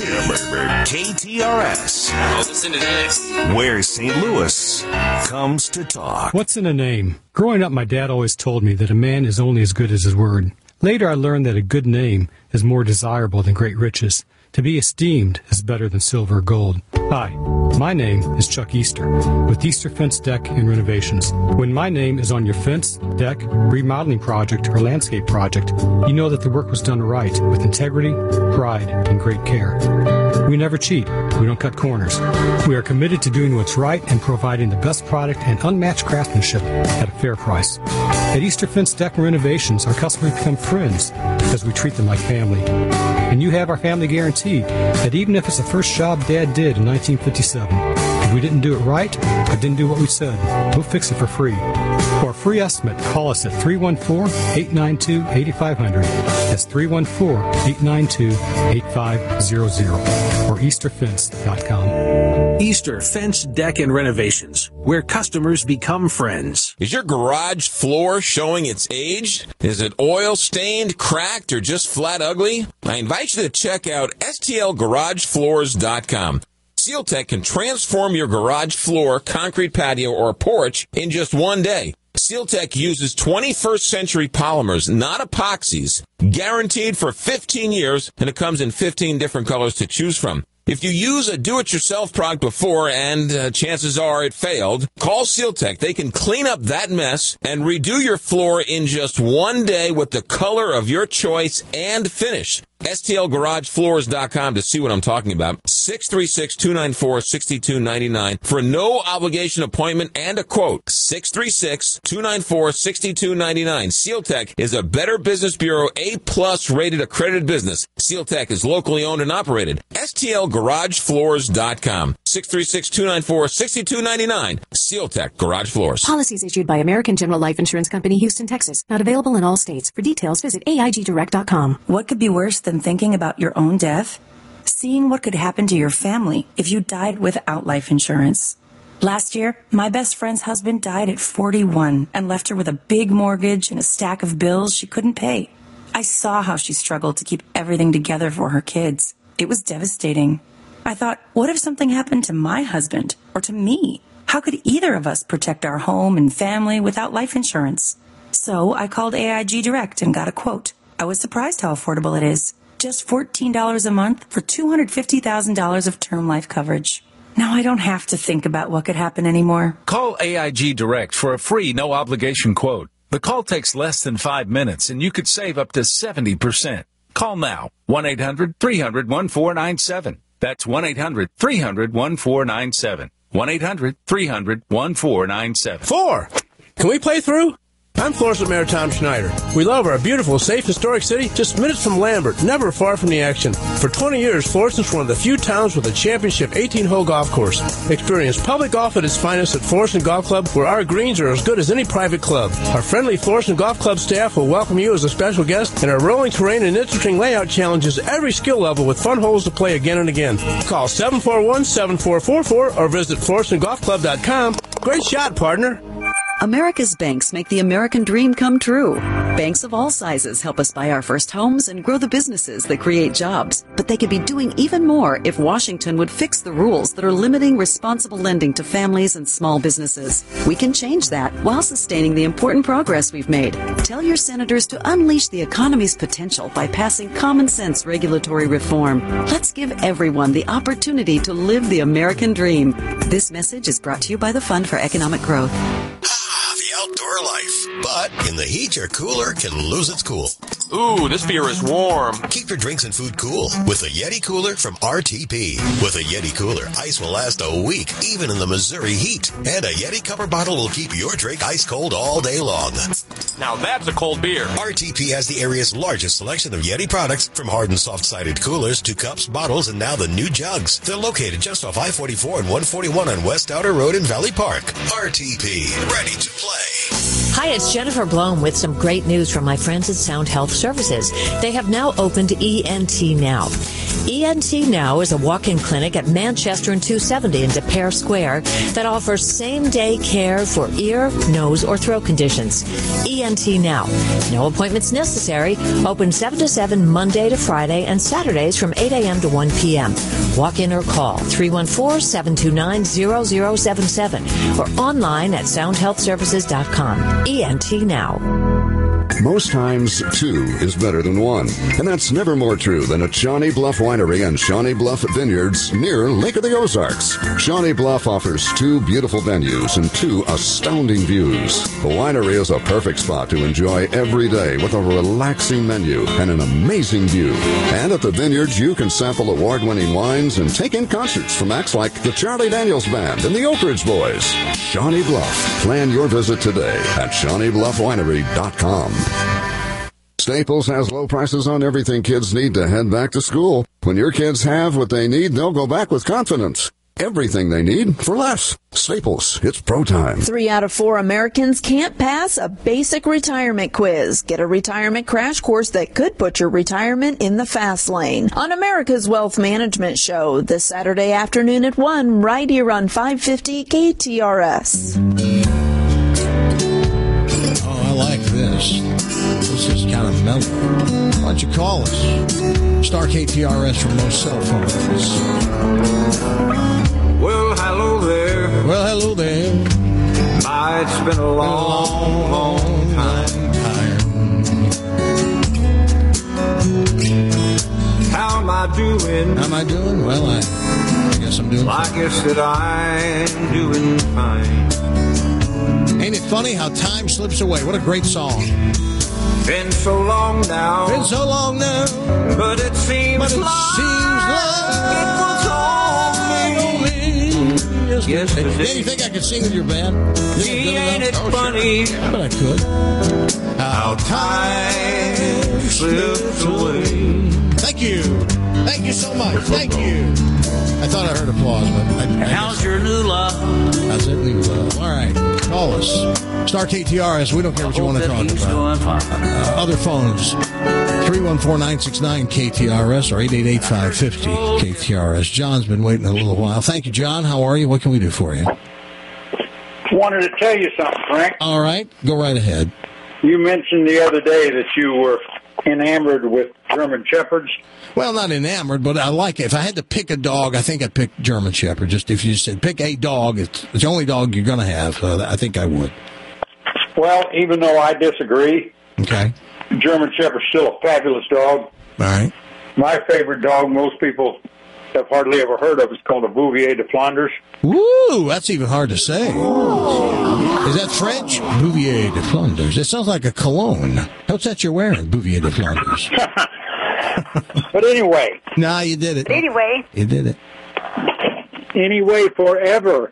Speaker 10: KTRS.
Speaker 11: Oh, listen to this.
Speaker 10: Where St. Louis comes to talk.
Speaker 12: What's in a name? Growing up, my dad always told me that a man is only as good as his word. Later, I learned that a good name is more desirable than great riches. To be esteemed is better than silver or gold. Hi, my name is Chuck Easter with Easter Fence Deck and Renovations. When my name is on your fence, deck, remodeling project, or landscape project, you know that the work was done right with integrity, pride, and great care. We never cheat. We don't cut corners. We are committed to doing what's right and providing the best product and unmatched craftsmanship at a fair price. At Easter Fence Deck and Renovations, our customers become friends as we treat them like family. And you have our family guarantee that even if it's the first job Dad did in 1957, if we didn't do it right or didn't do what we said, we'll fix it for free. For a free estimate, call us at 314-892-8500. That's 314-892-8500 or easterfence.com.
Speaker 13: Easter Fence Deck and Renovations, where customers become friends.
Speaker 3: Is your garage floor showing its age? Is it oil stained, cracked, or just flat ugly? I invite you to check out STLGarageFloors.com. SealTech can transform your garage floor, concrete patio, or porch in just one day. SealTech uses 21st century polymers, not epoxies, guaranteed for 15 years, and it comes in 15 different colors to choose from. If you use a do-it-yourself product before and chances are it failed, call SealTech. They can clean up that mess and redo your floor in just one day with the color of your choice and finish. STLGarageFloors.com to see what I'm talking about. 636-294-6299 for a no-obligation appointment and a quote. 636-294-6299. SealTech is a Better Business Bureau A+ rated accredited business. SealTech is locally owned and operated. STLGarageFloors.com. 636-294-6299. SealTech Garage Floors.
Speaker 14: Policies issued by American General Life Insurance Company, Houston, Texas. Not available in all states. For details, visit AIGdirect.com.
Speaker 15: What could be worse than thinking about your own death? Seeing what could happen to your family if you died without life insurance. Last year, my best friend's husband died at 41 and left her with a big mortgage and a stack of bills she couldn't pay. I saw how she struggled to keep everything together for her kids. It was devastating. I thought, what if something happened to my husband or to me? How could either of us protect our home and family without life insurance? So I called AIG Direct and got a quote. I was surprised how affordable it is. Just $14 a month for $250,000 of term life coverage. Now I don't have to think about what could happen anymore.
Speaker 16: Call AIG Direct for a free, no-obligation quote. The call takes less than 5 minutes, and you could save up to 70%. Call now. 1-800-300-1497. That's 1-800-300-1497. 1-800-300-1497.
Speaker 17: 4. Can we play through? I'm Florissant Mayor Tom Schneider. We love our beautiful, safe, historic city just minutes from Lambert, never far from the action. For 20 years, Florissant's one of the few towns with a championship 18-hole golf course. Experience public golf at its finest at Florissant Golf Club, where our greens are as good as any private club. Our friendly Florissant Golf Club staff will welcome you as a special guest, and our rolling terrain and interesting layout challenges every skill level with fun holes to play again and again. Call 741-7444 or visit FlorissantGolfClub.com. Great shot, partner.
Speaker 18: America's banks make the American dream come true. Banks of all sizes help us buy our first homes and grow the businesses that create jobs. But they could be doing even more if Washington would fix the rules that are limiting responsible lending to families and small businesses. We can change that while sustaining the important progress we've made. Tell your senators to unleash the economy's potential by passing common sense regulatory reform. Let's give everyone the opportunity to live the American dream. This message is brought to you by the Fund for Economic Growth.
Speaker 19: Outdoor life. But in the heat, your cooler can lose its cool.
Speaker 3: Ooh, this beer is warm.
Speaker 19: Keep your drinks and food cool with a Yeti cooler from RTP. With a Yeti cooler, ice will last a week, even in the Missouri heat. And a Yeti cover bottle will keep your drink ice cold all day long.
Speaker 3: Now that's a cold beer.
Speaker 19: RTP has the area's largest selection of Yeti products, from hard and soft-sided coolers to cups, bottles, and now the new jugs. They're located just off I-44 and 141 on West Outer Road in Valley Park. RTP, ready to play.
Speaker 20: Hi, it's Jennifer Blome with some great news from my friends at Sound Health Services. They have now opened ENT Now. ENT Now is a walk-in clinic at Manchester and 270 in De Pere Square that offers same-day care for ear, nose, or throat conditions. ENT Now. No appointments necessary. Open 7 to 7 Monday to Friday and Saturdays from 8 a.m. to 1 p.m. Walk in or call 314-729-0077 or online at soundhealthservices.com. ENT Now.
Speaker 21: Most times, two is better than one. And that's never more true than at Shawnee Bluff Winery and Shawnee Bluff Vineyards near Lake of the Ozarks. Shawnee Bluff offers two beautiful venues and two astounding views. The winery is a perfect spot to enjoy every day with a relaxing menu and an amazing view. And at the Vineyards, you can sample award-winning wines and take in concerts from acts like the Charlie Daniels Band and the Oak Ridge Boys. Shawnee Bluff. Plan your visit today at ShawneeBluffWinery.com. Staples has low prices on everything kids need to head back to school. When your kids have what they need, they'll go back with confidence. Everything they need for less. Staples, it's pro time.
Speaker 22: 3 out of 4 Americans can't pass a basic retirement quiz. Get a retirement crash course that could put your retirement in the fast lane. On America's Wealth Management Show this Saturday afternoon at 1, right here on 550 KTRS.
Speaker 5: Oh, I like this. This is kind of mellow. Why don't you call us? Star KTRS from most cell phones.
Speaker 23: Well, hello there.
Speaker 5: Well, hello there.
Speaker 23: It's been a long, long time. How am I doing?
Speaker 5: How am I doing? Well, I guess I'm doing fine.
Speaker 23: I guess that I'm doing fine.
Speaker 5: Ain't it funny how time slips away? What a great song.
Speaker 23: Been so long now.
Speaker 5: Been so long now.
Speaker 23: But it seems like it was only yesterday.
Speaker 5: Yeah, you think I could sing with your band?
Speaker 23: Gee, ain't it funny?
Speaker 5: Sure. But I could.
Speaker 23: How time slips away.
Speaker 5: Thank you. Thank you so much. Thank you. I thought I heard applause, but
Speaker 23: how's your new love?
Speaker 5: How's that new love? All right, call us. Star KTRS. We don't care what you want to talk about. Other phones. 314-969-KTRS or 888-550-KTRS. John's been waiting a little while. Thank you, John. How are you? What can we do for you?
Speaker 24: Wanted to tell you something, Frank.
Speaker 5: All right. Go right ahead.
Speaker 24: You mentioned the other day that you were enamored with German Shepherds.
Speaker 5: Well, not enamored, but I like it. If I had to pick a dog, I think I'd pick German Shepherd. Just if you said pick a dog, it's the only dog you're going to have. I think I would.
Speaker 24: Well, even though I disagree,
Speaker 5: okay,
Speaker 24: German Shepherd's still a fabulous dog.
Speaker 5: All right.
Speaker 24: My favorite dog, most people have hardly ever heard of, is called a Bouvier de Flanders.
Speaker 5: Woo, that's even hard to say. Is that French? Bouvier de Flanders. It sounds like a cologne. What's that you're wearing, Bouvier de Flanders?
Speaker 24: But anyway.
Speaker 5: Nah, you did it.
Speaker 24: Anyway.
Speaker 5: You did it.
Speaker 24: Anyway, forever.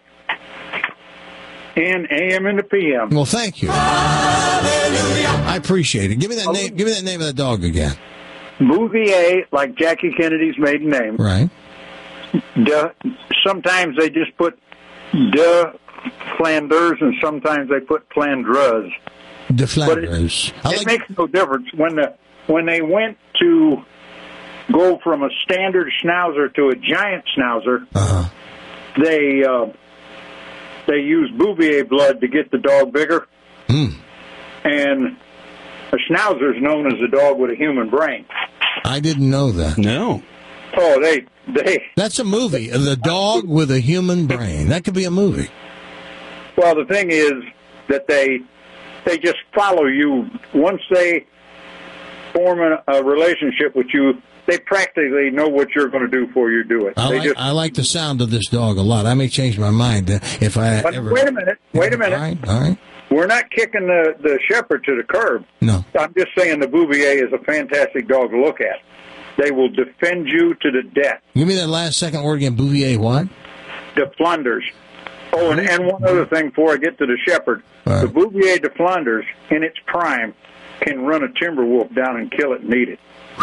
Speaker 24: And AM and the PM.
Speaker 5: Well, thank you. I appreciate it. Give me that name. Give me that name of the dog again.
Speaker 24: Bouvier, like Jackie Kennedy's maiden name.
Speaker 5: Right.
Speaker 24: Sometimes they just put de Flanders, and sometimes they put Flandres.
Speaker 5: De Flanders.
Speaker 24: It makes no difference when they went to go from a standard schnauzer to a giant schnauzer. They used Bouvier blood to get the dog bigger. And a schnauzer is known as a dog with a human brain.
Speaker 5: I didn't know that.
Speaker 24: No. Oh, they.
Speaker 5: That's a movie. The Dog with a Human Brain. That could be a movie.
Speaker 24: Well, the thing is that they just follow you. Once they form a relationship with you, they practically know what you're going to do before you do it.
Speaker 5: I like the sound of this dog a lot. I may change my mind if I ever...
Speaker 24: Wait a minute.
Speaker 5: All right.
Speaker 24: We're not kicking the Shepherd to the curb.
Speaker 5: No.
Speaker 24: I'm just saying the Bouvier is a fantastic dog to look at. They will defend you to the death.
Speaker 5: Give me that last second word again. Bouvier what?
Speaker 24: De Flanders. Oh, and one other thing before I get to the Shepherd.
Speaker 5: Right.
Speaker 24: The Bouvier de Flanders, in its prime, can run a timber wolf down and kill it and eat it.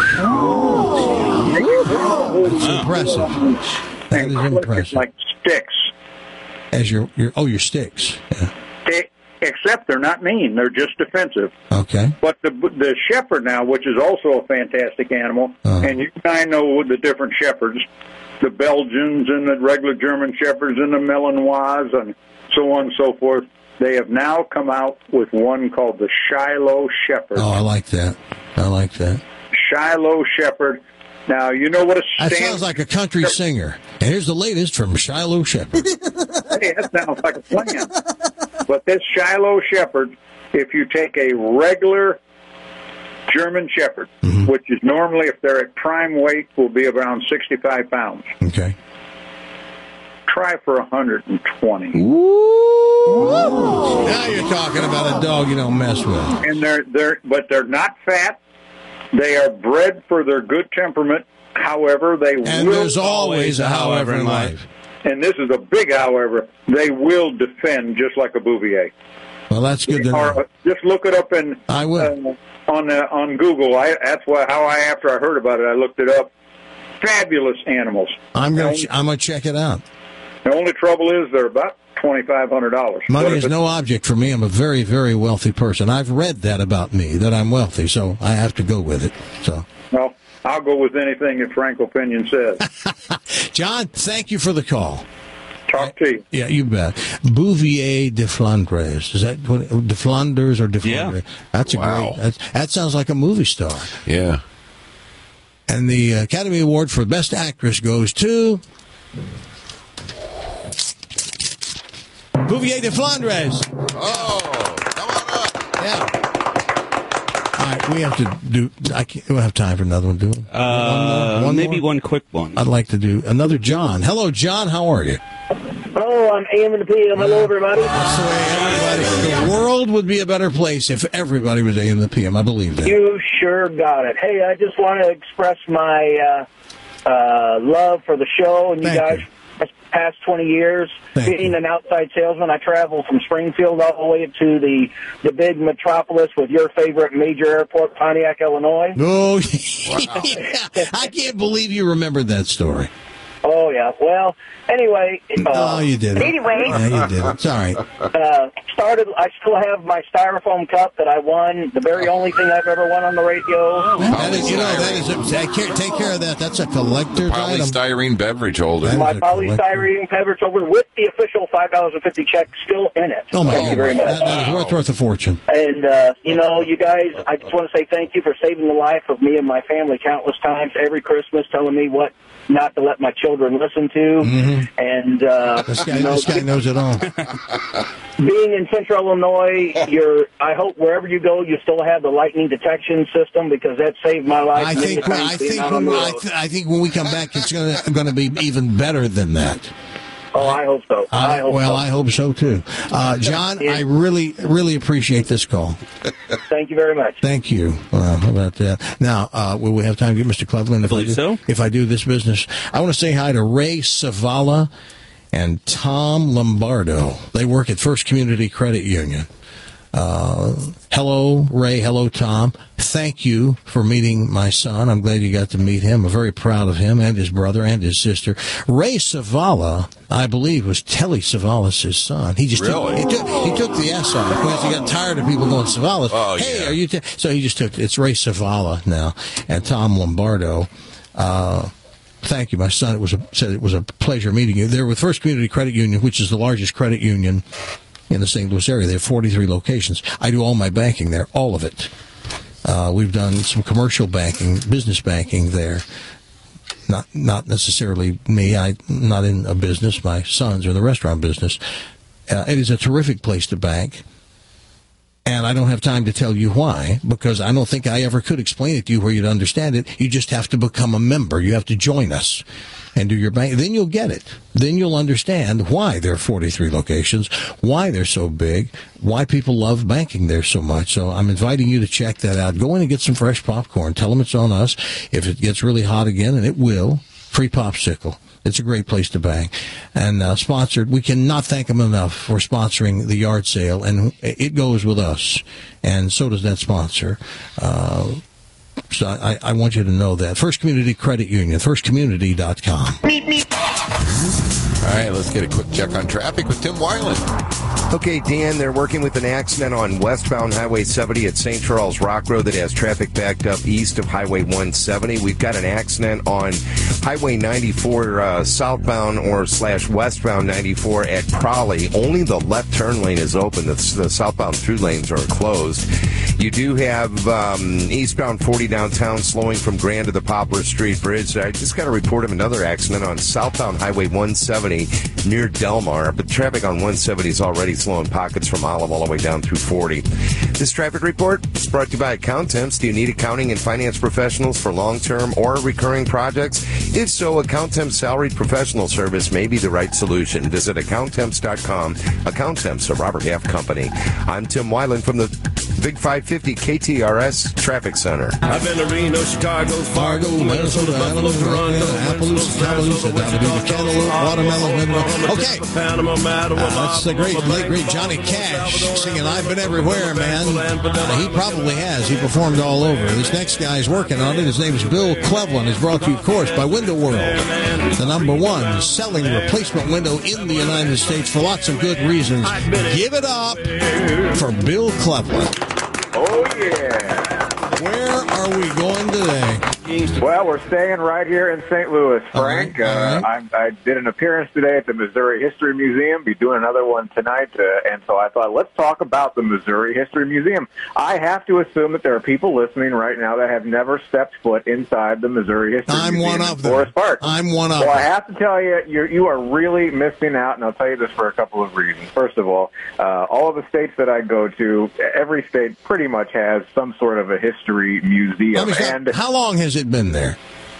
Speaker 5: That's impressive. That is impressive.
Speaker 24: Like sticks.
Speaker 5: As your sticks. Yeah.
Speaker 24: Except they're not mean; they're just defensive.
Speaker 5: Okay.
Speaker 24: But the Shepherd now, which is also a fantastic animal, and you and I know the different Shepherds, the Belgians and the regular German Shepherds and the Malinois and so on and so forth. They have now come out with one called the Shiloh Shepherd.
Speaker 5: Oh, I like that.
Speaker 24: Shiloh Shepherd. Now, you know what
Speaker 5: That sounds like a country singer. And here's the latest from Shiloh Shepherd.
Speaker 24: Hey, that sounds like a plan. But this Shiloh Shepherd, if you take a regular German Shepherd, which is normally, if they're at prime weight, will be around 65 pounds.
Speaker 5: Okay.
Speaker 24: Try for 120.
Speaker 5: Ooh. Now you're talking about a dog you don't mess with.
Speaker 24: And they're not fat. They are bred for their good temperament. However,
Speaker 5: there's always a however in life.
Speaker 24: And this is a big however. They will defend just like a Bouvier.
Speaker 5: Well, that's good to know.
Speaker 24: Just look it up
Speaker 5: I will.
Speaker 24: On Google. After I heard about it, I looked it up. Fabulous animals.
Speaker 5: I'm gonna check it out.
Speaker 24: The only trouble is they're about $2,500.
Speaker 5: Money is no object for me. I'm a very, very wealthy person. I've read that about me, that I'm wealthy, so I have to go with it. So.
Speaker 24: Well, I'll go with anything that Frank Opinion says.
Speaker 5: John, thank you for the call.
Speaker 24: Talk to you.
Speaker 5: Yeah, you bet. Bouvier de Flandres. Is that de Flanders or de Flandres? Yeah. That's great. That sounds like a movie star.
Speaker 8: Yeah.
Speaker 5: And the Academy Award for Best Actress goes to Bouvier de Flandres.
Speaker 8: Oh, come on up.
Speaker 5: Yeah. All right, we have to do. We'll have time for another one, do we?
Speaker 7: Maybe one quick one.
Speaker 5: I'd like to do another John. Hello, John. How are you?
Speaker 1: Oh, I'm AM and the PM. Hello, everybody.
Speaker 5: That's the way everybody. The world would be a better place if everybody was AM and the PM. I believe that.
Speaker 1: You sure got it. Hey, I just want to express my love for the show and you guys. Past 20 years, being an outside salesman, I travel from Springfield all the way to the big metropolis with your favorite major airport, Pontiac, Illinois.
Speaker 5: Oh, yeah. I can't believe you remembered that story.
Speaker 1: Oh, yeah. Well, anyway.
Speaker 5: Oh, you did it.
Speaker 1: Anyway.
Speaker 5: Yeah, you did it. Sorry.
Speaker 1: I still have my styrofoam cup that I won, the very only thing I've ever won on the radio.
Speaker 5: Take care of that. That's a collector's item.
Speaker 8: Polystyrene beverage holder.
Speaker 1: My polystyrene beverage holder with the official $5.50 check still in it.
Speaker 5: Oh, my God.
Speaker 1: Thank you very much.
Speaker 5: That is worth a fortune.
Speaker 1: And, you guys, I just want to say thank you for saving the life of me and my family countless times every Christmas, telling me what not to let my children listen to.
Speaker 5: Mm-hmm.
Speaker 1: And
Speaker 5: this guy knows it all.
Speaker 1: Being in Central Illinois, I hope wherever you go, you still have the lightning detection system because that saved my life.
Speaker 5: I think when we come back, it's going to be even better than that.
Speaker 1: Oh, I hope so. I
Speaker 5: hope so too. John, I really, really appreciate this call.
Speaker 1: Thank you very much.
Speaker 5: Thank you. How about that? Now, will we have time to get Mr. Cleveland? If I do this business, I want to say hi to Ray Savala and Tom Lombardo. They work at First Community Credit Union. Hello, Ray. Hello, Tom. Thank you for meeting my son. I'm glad you got to meet him. I'm very proud of him and his brother and his sister. Ray Savala, I believe, was Telly Savalas' son. He just took the S off because he got tired of people going Savalas.
Speaker 8: Oh,
Speaker 5: hey,
Speaker 8: yeah.
Speaker 5: are you? So he just took it's Ray Savala now and Tom Lombardo. Thank you, my son. Said it was a pleasure meeting you. They're with First Community Credit Union, which is the largest credit union in the St. Louis area. They have 43 locations. I do all my banking there, all of it. We've done some commercial banking, business banking there. Not necessarily me. I'm not in a business. My sons are in the restaurant business. It is a terrific place to bank. And I don't have time to tell you why, because I don't think I ever could explain it to you where you'd understand it. You just have to become a member. You have to join us and do your bank. Then you'll get it. Then you'll understand why there are 43 locations, why they're so big, why people love banking there so much. So I'm inviting you to check that out. Go in and get some fresh popcorn. Tell them it's on us. If it gets really hot again, and it will, free popsicle. It's a great place to bank. And sponsored, we cannot thank them enough for sponsoring the yard sale. And it goes with us. And so does that sponsor. So I want you to know that. First Community Credit Union, firstcommunity.com.
Speaker 8: All right, let's get a quick check on traffic with Tim Weiland.
Speaker 9: Okay, Dan, they're working with an accident on westbound Highway 70 at St. Charles Rock Road that has traffic backed up east of Highway 170. We've got an accident on Highway 94 southbound or / westbound 94 at Prowley. Only the left turn lane is open. The southbound through lanes are closed. You do have eastbound 40 downtown slowing from Grand to the Poplar Street Bridge. I just got a report of another accident on southbound Highway Highway 170 near Delmar, but traffic on 170 is already slow in pockets from Olive all the way down through 40. This traffic report is brought to you by Accountemps. Do you need accounting and finance professionals for long-term or recurring projects? If so, Accountemps Salaried Professional Service may be the right solution. Visit Accountemps.com. Accountemps, a Robert Half company. I'm Tim Weiland from the Big 550 KTRS Traffic Center.
Speaker 2: I've been to Reno, Chicago, Fargo, Minnesota, Buffalo, Toronto,
Speaker 5: Appaloosa, Cantaloupe, Watermelon. Okay, that's the great Johnny Cash singing "I've Been Everywhere," man. He probably has. He performed all over. This next guy's working on it. His name's Bill Cleveland. Is brought to you, of course, by Window World, the #1 selling replacement window in the United States for lots of good reasons. Give it up for Bill Cleveland.
Speaker 4: Oh, yeah.
Speaker 5: Where are we going today?
Speaker 4: Well, we're staying right here in St. Louis, Frank. I did an appearance today at the Missouri History Museum, be doing another one tonight, and so I thought, let's talk about the Missouri History Museum. I have to assume that there are people listening right now that have never stepped foot inside the Missouri History Museum in Forest Park.
Speaker 5: I'm one of them.
Speaker 4: Well, I have to tell you, you are really missing out, and I'll tell you this for a couple of reasons. First of all of the states that I go to, every state pretty much has some sort of a history museum.
Speaker 5: How long has it been there?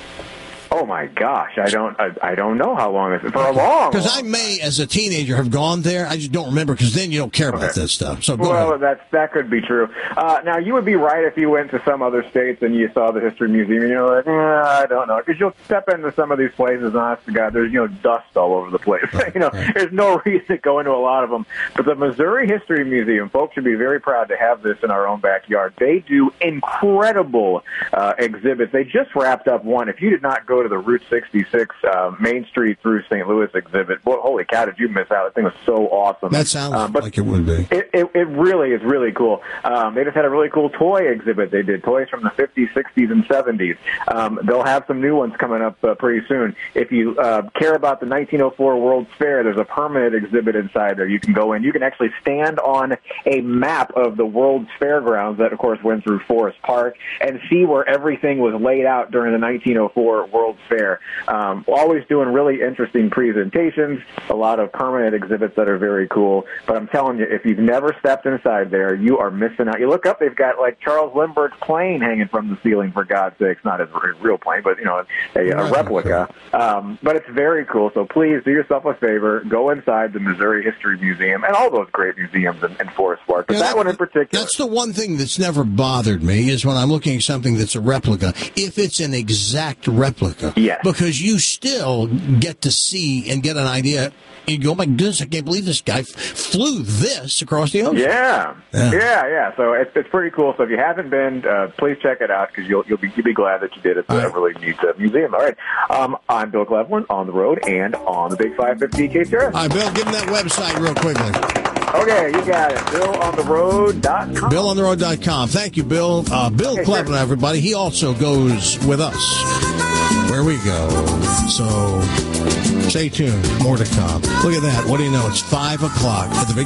Speaker 4: Oh my gosh, I don't know how long it's for a long.
Speaker 5: Because I may, as a teenager, have gone there. I just don't remember because then you don't care about that stuff. So go ahead.
Speaker 4: That could be true. Now you would be right if you went to some other states and you saw the History Museum and you're like, I don't know, because you'll step into some of these places and honest to God, there's dust all over the place. There's no reason to go into a lot of them. But the Missouri History Museum, folks should be very proud to have this in our own backyard. They do incredible exhibits. They just wrapped up one. If you did not go to the Route 66 Main Street through St. Louis exhibit. Boy, holy cow, did you miss out? That thing was so awesome.
Speaker 5: That sounds like it would be.
Speaker 4: It really is really cool. They just had a really cool toy exhibit. They did toys from the 50s, 60s, and 70s. They'll have some new ones coming up pretty soon. If you care about the 1904 World's Fair, there's a permanent exhibit inside there. You can go in. You can actually stand on a map of the World's Fairgrounds that, of course, went through Forest Park and see where everything was laid out during the 1904 World's Fair. Always doing really interesting presentations, a lot of permanent exhibits that are very cool. But I'm telling you, if you've never stepped inside there, you are missing out. You look up, they've got like Charles Lindbergh's plane hanging from the ceiling, for God's sakes. Not his real plane, but a replica. But it's very cool. So please do yourself a favor, go inside the Missouri History Museum and all those great museums in Forest Park. But that one in particular.
Speaker 5: That's the one thing that's never bothered me is when I'm looking at something that's a replica, if it's an exact replica.
Speaker 4: Yes.
Speaker 5: Because you still get to see and get an idea. You go, oh my goodness, I can't believe this guy flew this across the ocean.
Speaker 4: Yeah. So it's pretty cool. So if you haven't been, please check it out because you'll be glad that you did. It's a really neat museum. All right. I'm Bill Cleveland on the road and on the Big 550 KTRS.
Speaker 5: All right, Bill, give him that website real quickly.
Speaker 4: Okay, you got it. BillOnTheRoad.com.
Speaker 5: BillOnTheRoad.com. Thank you, Bill. Bill Cleveland, everybody. He also goes with us where we go. So stay tuned. More to come. Look at that. What do you know? It's 5 o'clock at the Big